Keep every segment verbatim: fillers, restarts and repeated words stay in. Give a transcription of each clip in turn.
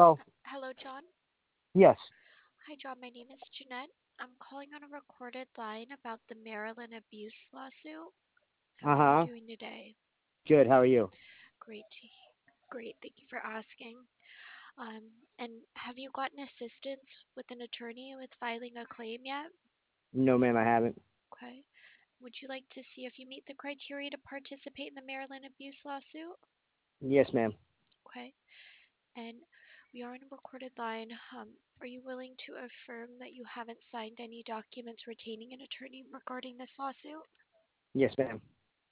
Hello? Hello, John. Yes. Hi, John. My name is Jeanette. I'm calling on a recorded line about the Maryland abuse lawsuit. How are you Uh-huh. doing today? Good. How are you? Great. to- Great. Thank you for asking. Um, and have you gotten assistance with an attorney with filing a claim yet? No, ma'am, I haven't. Okay. Would you like to see if you meet the criteria to participate in the Maryland abuse lawsuit? Yes, ma'am. Okay. And we are on a recorded line. Um, are you willing to affirm that you haven't signed any documents retaining an attorney regarding this lawsuit? Yes, ma'am.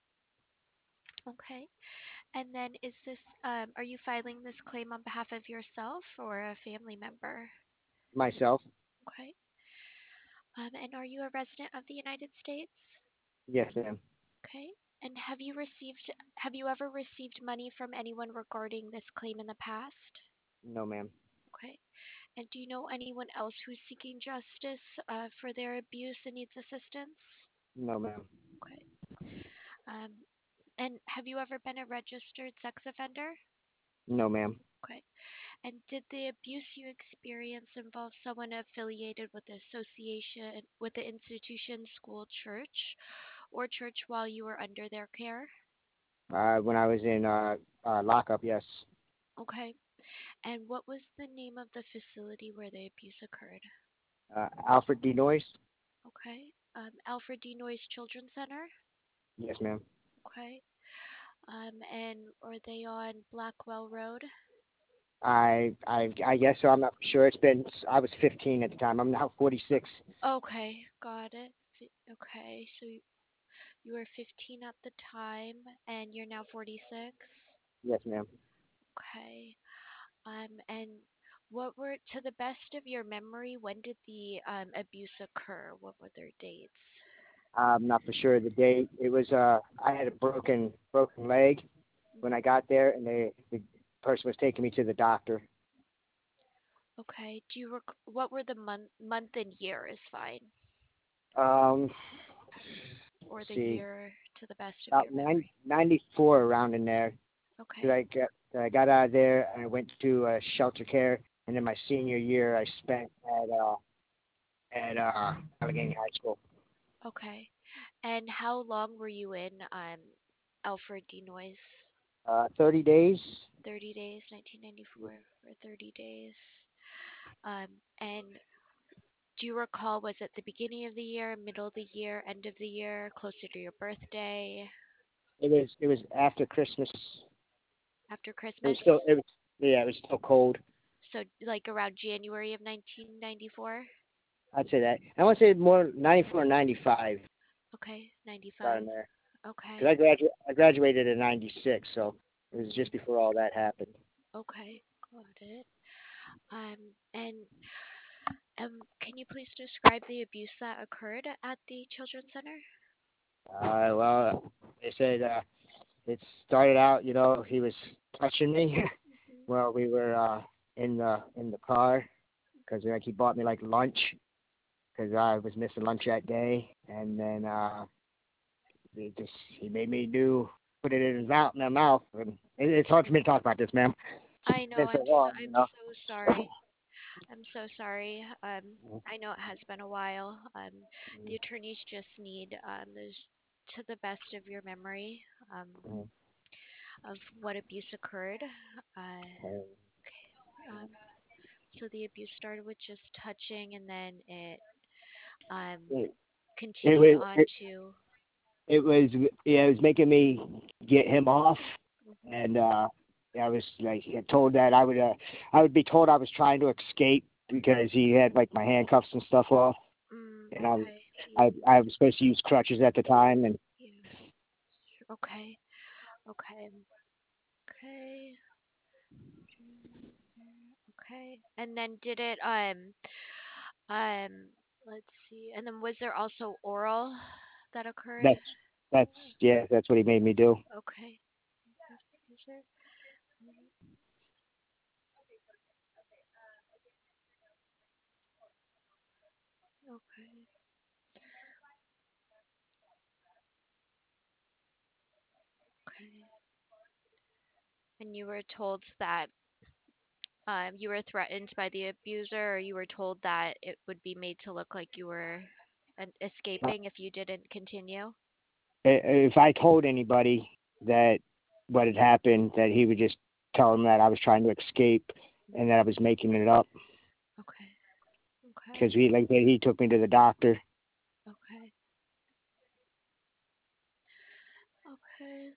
Okay. And then is this, um, are you filing this claim on behalf of yourself or a family member? Myself? Okay. Um, and are you a resident of the United States? Yes, ma'am. Okay. And have you received, have you ever received money from anyone regarding this claim in the past? No, ma'am. Okay. And do you know anyone else who's seeking justice uh, for their abuse and needs assistance? No, ma'am. Okay. Um, and have you ever been a registered sex offender? No, ma'am. Okay. And did the abuse you experienced involve someone affiliated with the association, with the institution, school, church, or church while you were under their care? Uh, when I was in uh, uh, lockup, yes. Okay. And what was the name of the facility where the abuse occurred? Uh, Alfred D. Noyce? Okay. Um, Alfred D. Noyes Children's Center? Yes, ma'am. Okay. Um, and are they on Blackwell Road? I, I, I guess so. I'm not sure. It's been. I was fifteen at the time. I'm now forty-six. Okay, got it. Fi- Okay, so y- you were fifteen at the time and you're now forty-six? Yes, ma'am. Okay. Um, and what were, to the best of your memory, when did the um, abuse occur? What were their dates? I'm not for sure the date. It was. Uh, I had a broken broken leg when I Hmm. got there, and they the person was taking me to the doctor. Okay. Do you rec- what were the month month and year is fine, Um, or let's the see. year to the best of About your nine, memory? ninety-four around in there. Cause Okay. I got I got out of there and I went to uh, shelter care, and then my senior year I spent at uh at uh Allegheny High School. Okay. And how long were you in um Alfred D. Noyes? Uh, thirty days. thirty days, nineteen ninety-four for thirty days. Um, and do you recall, was it the beginning of the year, middle of the year, end of the year, closer to your birthday, It was it was after Christmas. after It was Christmas? still it was yeah it was still cold. So like around January of nineteen ninety-four? I'd say that. I want to say more ninety-four or ninety-five Okay, around ninety-five. there. Cause Okay. I graduated I graduated in ninety-six, so it was Hmm. just before all that happened. Okay, got it. Um, and um, can you please describe the abuse that occurred at the Children's Center? Uh, well, they said uh, it started out, you know, he was touching me. Hmm. Well, we were uh, in the in the car because like he bought me like lunch because I was missing lunch that day, and then uh, he just he made me do put it in his mouth in my mouth, and it, it's hard for me to talk about this, ma'am. I It's know. been I'm so so long, you I'm know. so sorry. I'm so sorry. Um, I know it has been a while. Um, the attorneys just need um, those to the best of your memory um, of what abuse occurred. Uh, um, so the abuse started with just touching, and then it um, It, it continued was on it, to. it was yeah, it was making me get him off, Mhm. and uh, I was like told that I would uh, I would be told I was trying to escape because he had like my handcuffs and stuff off, Mm, and I was okay. I Yeah. I was supposed to use crutches at the time, and Yeah. Okay. Okay. Okay. Okay. And then did it um um let's see. And then was there also oral that occurred? that's that's yeah, that's what he made me do. Okay. Okay. Okay. And you were told that um, you were threatened by the abuser, or you were told that it would be made to look like you were an- escaping if you didn't continue? I- If I told anybody that what had happened, that he would just tell them that I was trying to escape and that I was making it up. Okay. Okay. Because he, like I said, he took me to the doctor. Okay. Okay.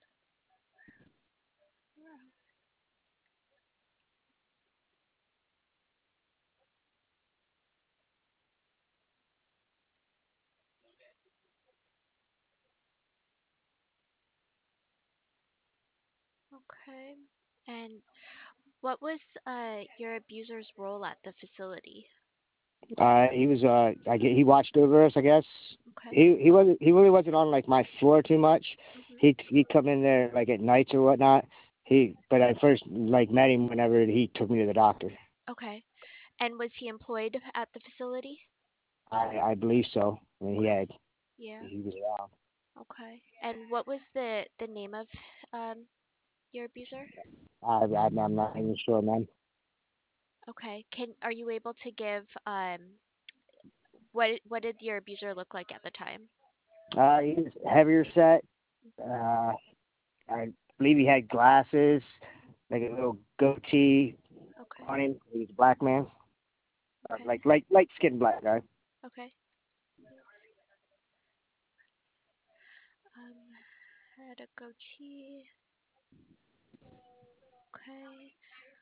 Okay. And what was uh your abuser's role at the facility? Uh, he was uh, I get, he watched over us, I guess. Okay. He he wasn't he really wasn't on like my floor too much. Mhm. He he'd come in there like at nights or whatnot. He but I first like met him whenever he took me to the doctor. Okay. And was he employed at the facility? I I believe so. And he Okay. had Yeah. he was around. Okay. And what was the the name of um your abuser? I, I I'm not even sure, man. Okay. Can are you able to give um what what did your abuser look like at the time? Uh, he was heavier set. Uh, I believe he had glasses, like a little goatee Okay. on him. He was a black man, uh, Okay. like light light skinned black guy. Okay. Um, had a goatee. Okay.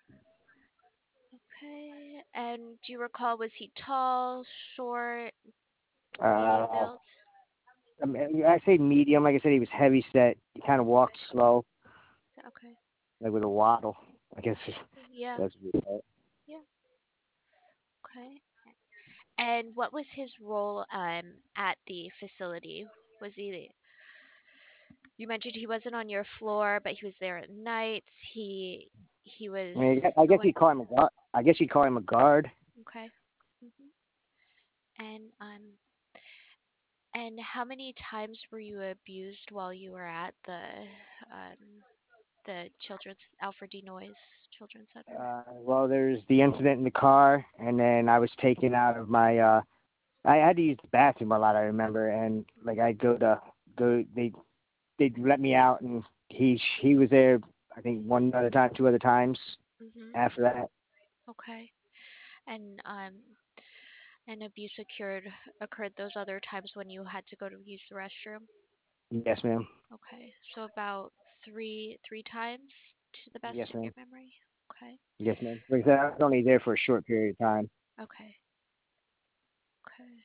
Okay. And do you recall, was he tall, short, medium Uh, build? I, mean, I say medium. Like I said, he was heavy set. He kind of walked slow, Okay. like with a waddle. I guess Yeah. that's what it. Yeah. Okay. And what was his role um at the facility? Was he You mentioned he wasn't on your floor, but he was there at nights. He he was I mean, I guess going you'd call him a guard. I guess you'd call him a guard. okay. hmm And um and how many times were you abused while you were at the um the children's Alfred D. Noyes Children's Center? Uh, well, there's the incident in the car, and then I was taken out of my. Uh, I had to use the bathroom a lot. I remember, and like I'd go to go. They they'd let me out, and he he was there. I think one other time, two other times Mhm. after that. Okay. And um and abuse occurred occurred those other times when you had to go to use the restroom? Yes, ma'am. Okay. So about three three times to the best Yes, of your ma'am. memory? Okay. Yes, ma'am. Like I said, I was only there for a short period of time. Okay. Okay.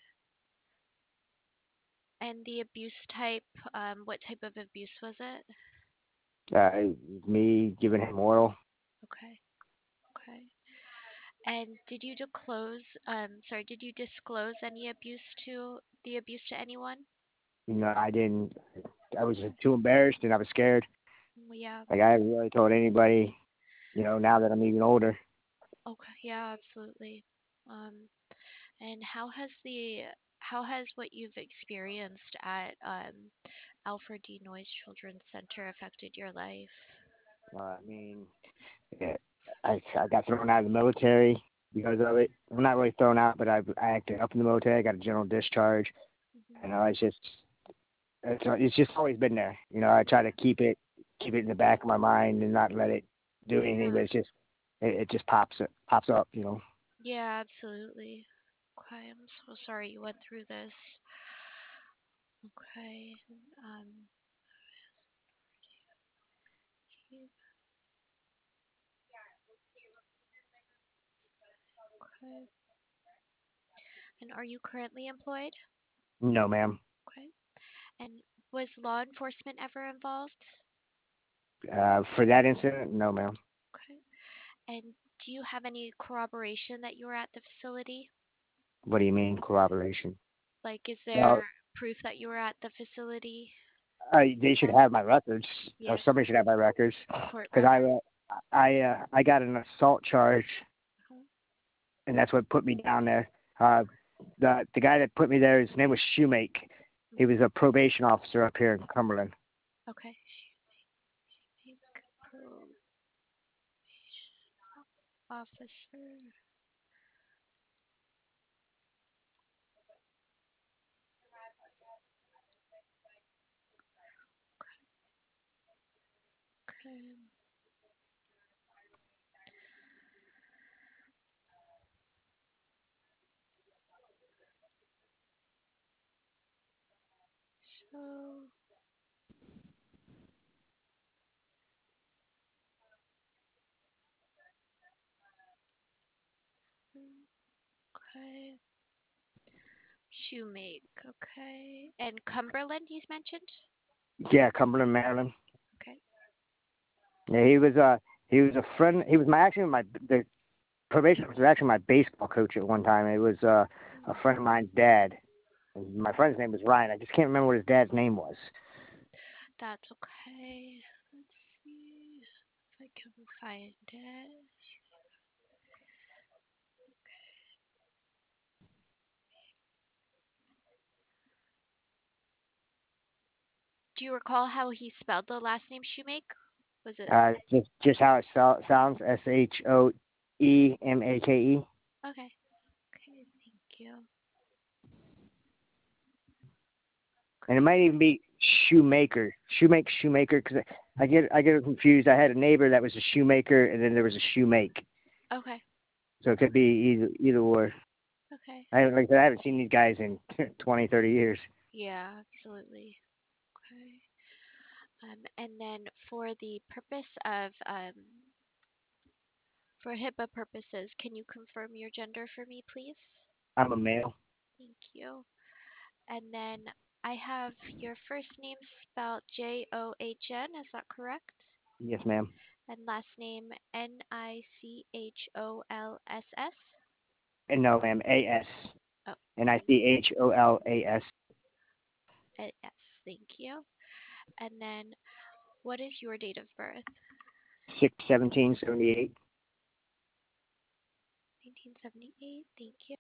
And the abuse type, um, what type of abuse was it? Uh, me giving him oral. Okay. Okay. And did you disclose, um, sorry, did you disclose any abuse to the abuse to anyone? You know, I didn't. I was Okay. too embarrassed, and I was scared. Mm, Yeah. Like I haven't really told anybody. You know, now that I'm even older. Okay. Yeah, absolutely. Um, and how has the how has what you've experienced at um, Alfred D. Noyes Children's Center affected your life? Uh, I mean, yeah, I I got thrown out of the military because of it. I'm not really thrown out, but I I acted up in the military. I got a general discharge, hmm and uh, it's just it's it's just always been there. You know, I try to keep it keep it in the back of my mind and not let it do anything, but Yeah. it's just it, it just pops it pops up. You know. Yeah, absolutely. Okay, I'm so sorry you went through this. Okay. Um, okay. And are you currently employed? No, ma'am. Okay. And was law enforcement ever involved? Uh, for that incident, no, ma'am. Okay. And do you have any corroboration that you were at the facility? What do you mean corroboration? Like, is Well, there proof that you were at the facility? uh, they should Uh, have my records, or yeah, somebody should have my records, court because I record. uh, I uh, I got an assault charge, Uh-huh. and that's what put me down there. Uh, the the guy that put me there, his name was Shoemake. He was Mhm. a probation officer up here in Cumberland. Okay. Pro- officer. Okay. So, okay. Shoemake, okay. And Cumberland, you mentioned? Yeah, Cumberland, Maryland. Okay. Yeah, he was uh he was a friend. He was my actually my the probation was actually my baseball coach at one time. It was uh, a friend of mine's dad. And my friend's name was Ryan. I just can't remember what his dad's name was. That's okay. Let's see if I can find it. Do you recall how he spelled the last name Shoemake? Was it Uh, just just how it so- sounds. S H O E M A K E. okay? Okay, thank you. And it might even be shoemaker, shoemake, shoemaker, because I get I get confused. I had a neighbor that was a shoemaker, and then there was a shoemake, Okay, so it could be either either or. okay. I haven't like I said, I haven't seen these guys in twenty, thirty years. Yeah, absolutely. Okay. Um, and then for the purpose of um, for HIPAA purposes, can you confirm your gender for me, please? I'm a male. Thank you. And then I have your first name spelled J O H N, is that correct? Yes, ma'am. And last name N I C H O L S S? And no, ma'am. A S. Oh, N I C H O L A S. uh, yes, thank you. And then what is your date of birth? Six seventeen seventy eight. nineteen seventy-eight, thank you.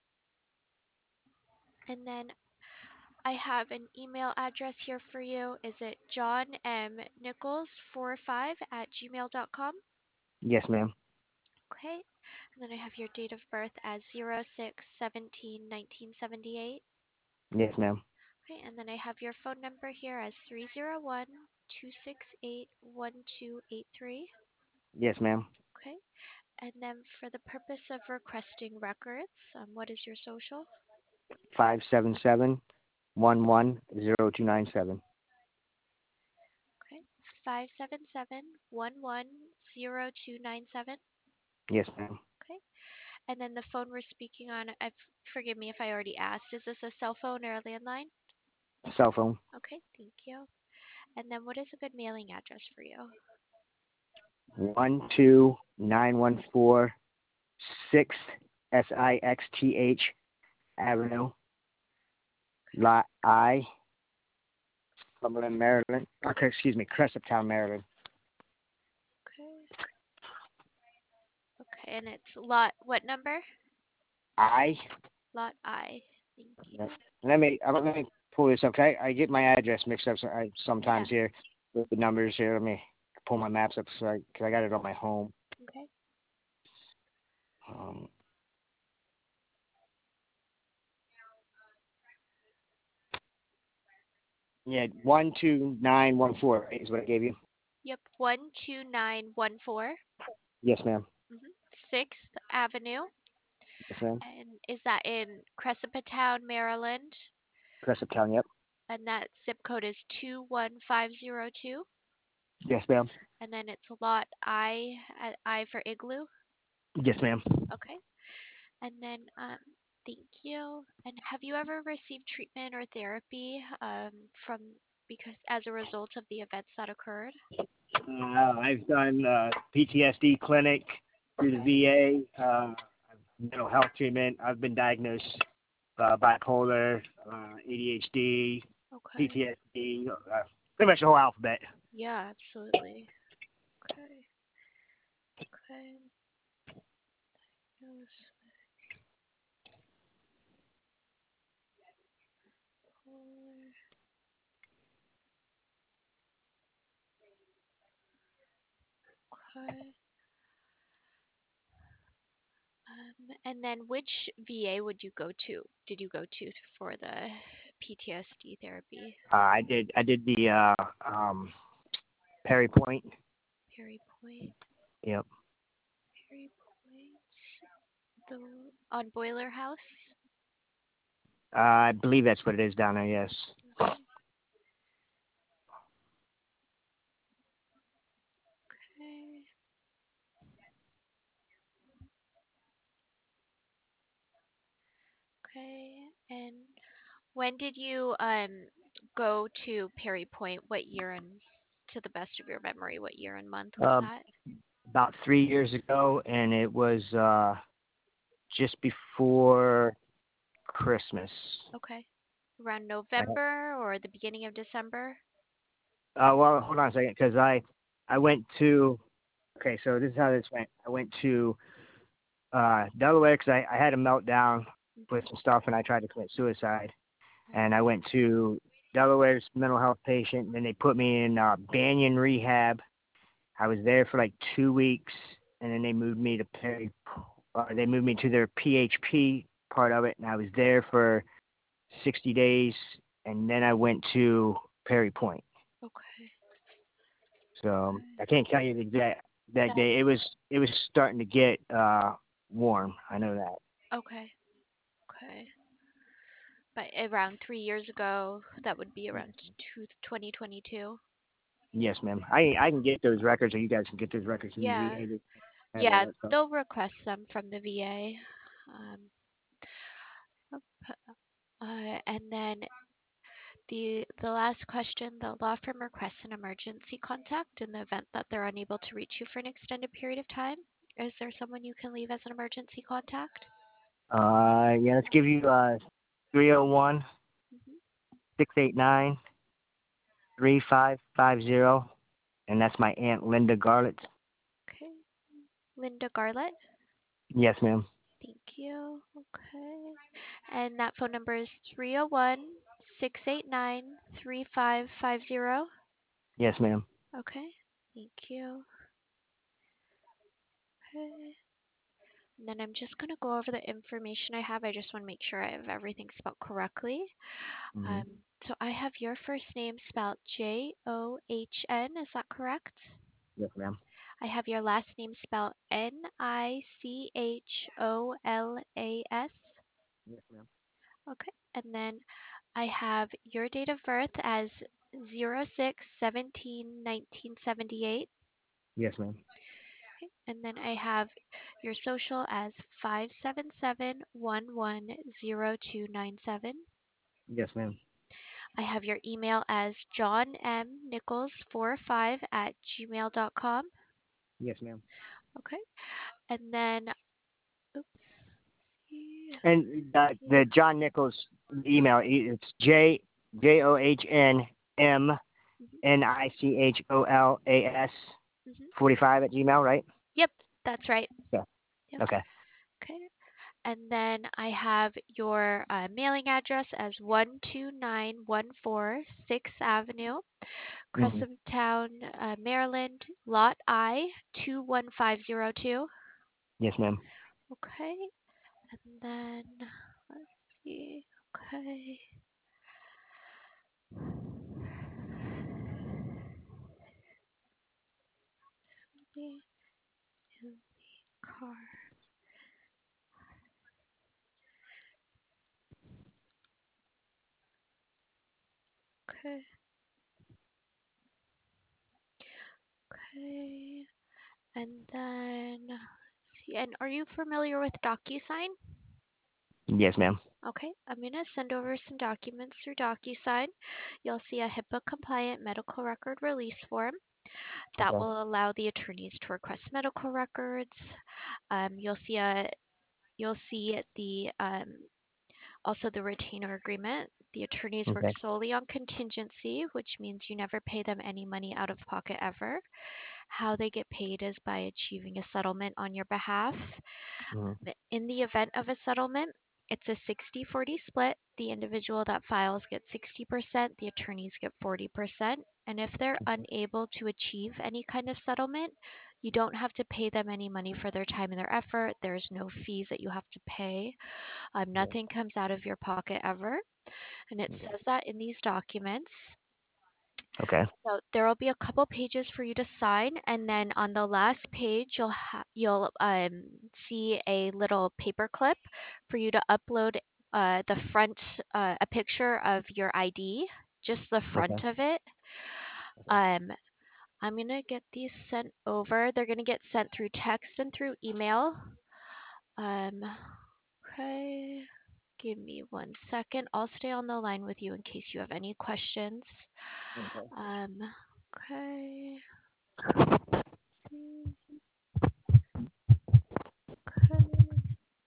And then I have an email address here for you. Is it John M. Nichols forty-five at gmail dot com? Yes, ma'am. Okay. And then I have your date of birth as zero six seventeen nineteen seventy-eight. Yes, ma'am. Okay. And then I have your phone number here as three zero one two six eight one two eight three. Yes, ma'am. Okay. And then for the purpose of requesting records, um, what is your social? Five seven seven one one zero two nine seven. Okay. Five seven seven one one zero two nine seven. Yes, ma'am. Okay. And then the phone we're speaking on, I forgive me if I already asked, is this a cell phone or a landline? Cell phone. Okay, thank you. And then what is a good mailing address for you? One two nine one four six S I X T H Avenue, Lot I, Cumberland, Maryland. Okay, excuse me, Cresaptown, Maryland. Okay. Okay, and it's lot what number? I. Lot I. Thank Yes. you. Let me uh, let me pull this up. Okay, I get my address mixed up so I, Yeah. sometimes here with the numbers here. Let me pull my maps up so I, cause I got it on my home. Okay. Um, yeah, one two nine one four right, is what I gave you. Yep. One two nine one four. Yes, ma'am. Mm-hmm. Sixth Avenue. Yes, ma'am. And is that in Cresapatown, Maryland? Cresaptown. Yep. And that zip code is two one five zero two. Yes, ma'am. And then it's lot I, uh, I for igloo. Yes, ma'am. Okay. And then, um, thank you. And have you ever received treatment or therapy um, from because as a result of the events that occurred? Uh, I've done uh, P T S D clinic through the V A, uh, mental health treatment. I've been diagnosed uh, bipolar, uh, A D H D, Okay. P T S D, uh, pretty much the whole alphabet. Yeah, absolutely. Okay. Okay. Yes. Bipolar. Okay. And then which V A would you go to? Did you go to for the P T S D therapy? Uh, I did. I did the uh, um, Perry Point. Perry Point. Yep. Perry Point. The on Boiler House. Uh, I believe that's what it is down there. Yes. Okay. Okay. Okay. And when did you um go to Perry Point? What year and, to the best of your memory, what year and month was Um, that? about three years ago, and it was uh, just before Christmas. Okay. Around I, November or the beginning of December? uh, well, hold on a second, because I I went to. Okay, so this is how this went. I went to uh, Delaware because I, I had a meltdown with some stuff, and I tried to commit suicide. And I went to Delaware's mental health patient, and then they put me in uh, Banyan Rehab. I was there for like two weeks, and then they moved me to Perry. Uh, they moved me to their P H P part of it, and I was there for sixty days, and then I went to Perry Point. Okay. So um, I can't tell you the exact that That day. It was it was starting to get uh, warm. I know that. okay. Okay. But around three years ago, that would be around two, twenty twenty-two. Yes, ma'am. I I can get those records, or you guys can get those records from the Yeah. V A. They have all Yeah, that stuff. they'll request them from the V A. Um, uh, and then the the last question, the law firm requests an emergency contact in the event that they're unable to reach you for an extended period of time. Is there someone you can leave as an emergency contact? Uh, yeah, let's give you uh three oh one, Hmm. six eight nine, three five five zero, and that's my Aunt Linda Garlett. Okay. Linda Garlett. Yes, ma'am. Thank you. Okay. And that phone number is three oh one, six eight nine, three five five zero. Yes, ma'am. Okay. Thank you. Okay. And then I'm just going to go over the information I have. I just want to make sure I have everything spelled correctly. Mm-hmm. Um, so I have your first name spelled J O H N. Is that correct? Yes, ma'am. I have your last name spelled N I C H O L A S. Yes, ma'am. Okay. And then I have your date of birth as zero six seventeen nineteen seventy-eight. Yes, ma'am. And then I have your social as five seven seven one one zero two nine seven. Yes, ma'am. I have your email as john m nichols forty-five at gmail dot com. Yes, ma'am. Okay. And then, oops. Yeah. And the the John Nichols email, it's J J O H N M N I C H O L A S Mm-hmm. forty five at Gmail, right? Yep, that's right. Yeah. Yep. Okay. Okay. And then I have your uh, mailing address as one two nine one four sixth Avenue, Mm-hmm. Crescent Town, uh, Maryland, Lot I, two one five zero two. Yes, ma'am. Okay. And then, let's see. Okay. The- In the car. Okay. Okay. And then, let's see. And are you familiar with DocuSign? Yes, ma'am. Okay, I'm going to send over some documents through DocuSign. You'll see a HIPAA compliant medical record release form that Okay. will allow the attorneys to request medical records. Um, you'll see a you'll see the um, also the retainer agreement. The attorneys work Okay. solely on contingency, which means you never pay them any money out of pocket ever. How they get paid is by achieving a settlement on your behalf. Mm-hmm. In the event of a settlement, it's a sixty forty split. The individual that files gets sixty percent, the attorneys get forty percent. And if they're unable to achieve any kind of settlement, You don't have to pay them any money for their time and their effort. There's no fees that you have to pay. Um, Okay. nothing comes out of your pocket ever. And it Okay. says that in these documents. Okay. So there will be a couple pages for you to sign, and then on the last page you'll ha- you'll um, see a little paper clip for you to upload uh, the front uh, a picture of your I D, just the front Okay. of it. Okay. Um, I'm gonna get these sent over. They're gonna get sent through text and through email. Um, okay. Give me one second. I'll stay on the line with you in case you have any questions. Okay. Um, okay. Okay.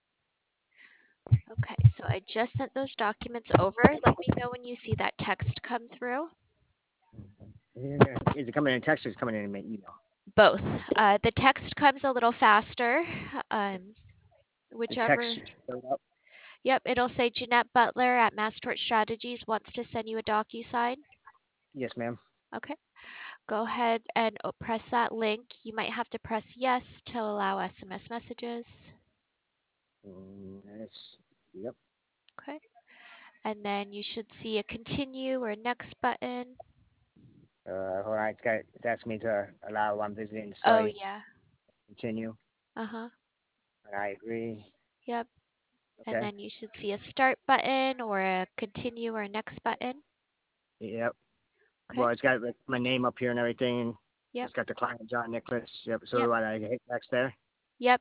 Okay, so I just sent those documents over. Let me know when you see that text come through. Yeah. Is it coming in text or is it coming in my email? Both. Uh, the text comes a little faster. Um, The text whichever. just showed up. Yep, it'll say Jeanette Butler at Massport Strategies wants to send you a DocuSign. Yes, ma'am. Okay. Go ahead and oh, press that link. You might have to press yes to allow S M S messages. Mm, yes. Yep. Okay. And then you should see a continue or next button. Uh, hold on. It's got. It's asking me to allow while I'm visiting the Oh, site. yeah. Continue. Uh-huh. And I agree. Yep. And Okay. then you should see a start button or a continue or next button. Yep. Okay. Well, it's got like, my name up here and everything. Yep. It's got the client, John Nicholas. Yep. So Yep. what? I hit next there. Yep.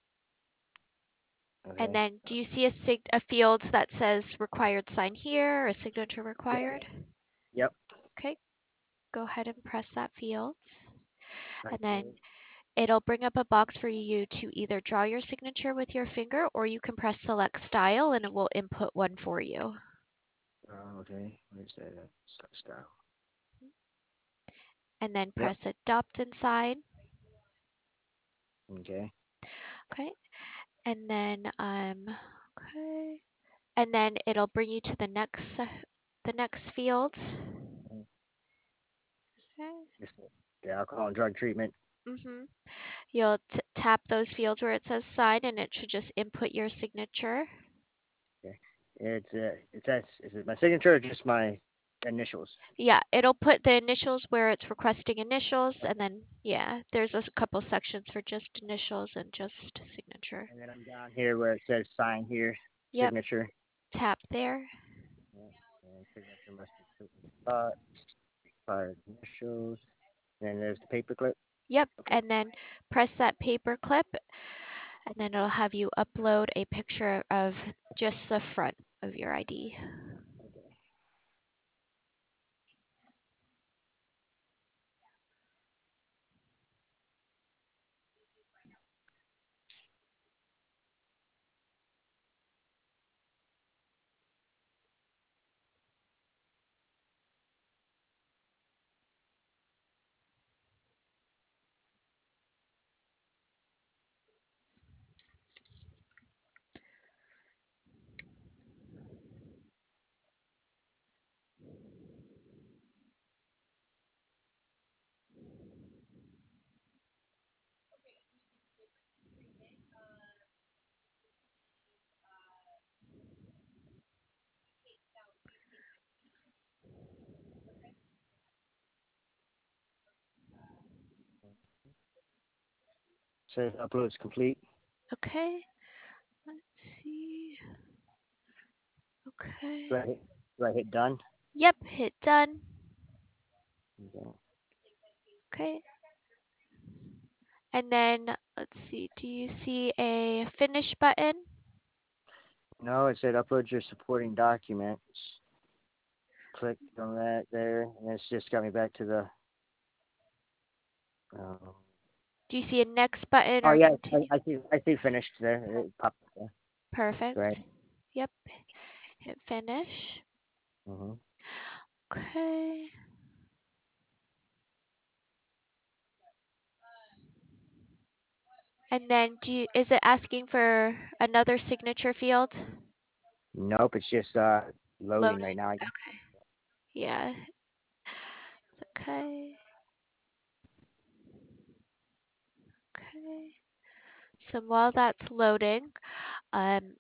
And Okay. then do you see a sig- a field that says required sign here or a signature required? Yep. Okay. Go ahead and press that field. I And then agree. it'll bring up a box for you to either draw your signature with your finger or you can press select style and it will input one for you. Uh, okay. Where's that? Uh, style. And then Yep. press adopt and sign. Okay. Okay. And then um okay. And then it'll bring you to the next uh, the next field. Mhm. Okay. Just the alcohol and drug treatment. Mhm. You'll t- tap those fields where it says sign and it should just input your signature. Okay. It's uh, it says is it my signature or just my initials? Yeah, it'll put the initials where it's requesting initials and then yeah, there's a couple sections for just initials and just signature. And then I'm down here where it says sign here, Yep, signature. tap there. Yeah. And signature must be put in the spot. Five initials. And then there's the paperclip. Yep, Okay. and then press that paper clip and then it'll have you upload a picture of just the front of your I D. Okay. Says upload is complete. Okay, let's see. Do Okay. I hit, do I hit done? Yep, hit done. Okay. Okay. And then let's see, do you see a finish button? No, it said upload your supporting documents. Click on that there, and it's just got me back to the. Um, Do you see a next button oh or yeah, continue? I, I see. I see finished there. It popped up there. Perfect. Right. Yep, hit finish. Mhm. Okay. And then do you, is it asking for another signature field? Nope, it's just uh loading right Loading. now. Okay. Yeah. Okay. Okay. So while that's loading, um,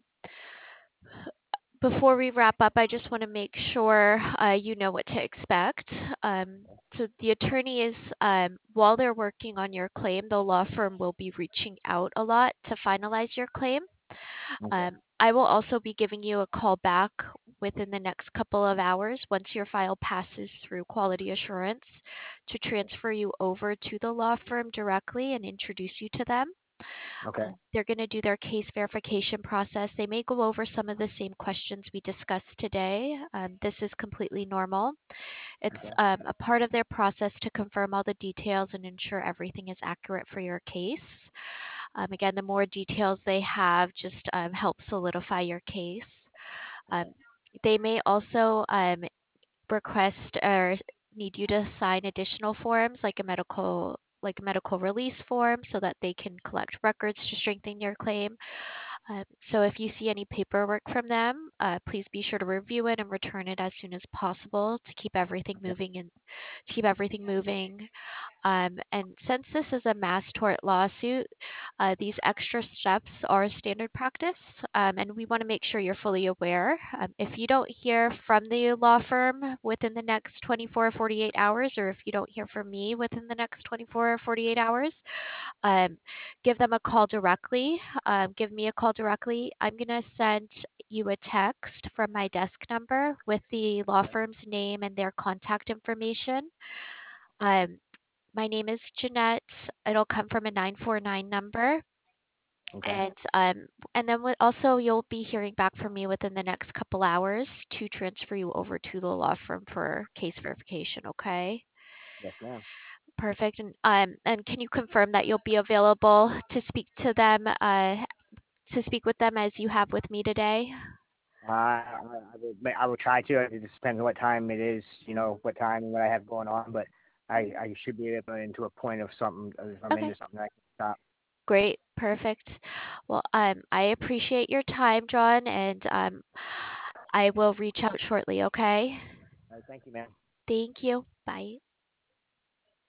before we wrap up, I just want to make sure uh, you know what to expect. Um, so the attorney is, um, while they're working on your claim, the law firm will be reaching out a lot to finalize your claim. Okay. Um, I will also be giving you a call back within the next couple of hours once your file passes through quality assurance to transfer you over to the law firm directly and introduce you to them. Okay. Uh, they're going to do their case verification process. They may go over some of the same questions we discussed today. Um, this is completely normal. It's Okay. um, a part of their process to confirm all the details and ensure everything is accurate for your case. Um, again, the more details they have just um, help solidify your case. Um, they may also um, request or need you to sign additional forms like a medical like a medical release form so that they can collect records to strengthen your claim. Uh, so if you see any paperwork from them, uh, please be sure to review it and return it as soon as possible to keep everything Okay. moving and to keep everything moving. Um, and since this is a mass tort lawsuit, uh, these extra steps are standard practice, um, and we want to make sure you're fully aware. Um, if you don't hear from the law firm within the next twenty-four or forty-eight hours, or if you don't hear from me within the next twenty-four or forty-eight hours, um, give them a call directly. Um, give me a call directly. I'm going to send you a text from my desk number with the law firm's name and their contact information. Um, my name is Jeanette. It'll come from a nine four nine number. Okay. And um, and then what, also you'll be hearing back from me within the next couple hours to transfer you over to the law firm for case verification. Okay. Yes, ma'am. Perfect. And um, and can you confirm that you'll be available to speak to them, uh, to speak with them as you have with me today? Uh, I, I will. ma- I will try to. It just depends on what time it is. You know, what time and what I have going on. But I, I should be able into a point of something. If I'm Okay. into something, I can stop. Great. Perfect. Well, um, I appreciate your time, John, and um, I will reach out shortly. Okay. All right, thank you, ma'am. Thank you. Bye.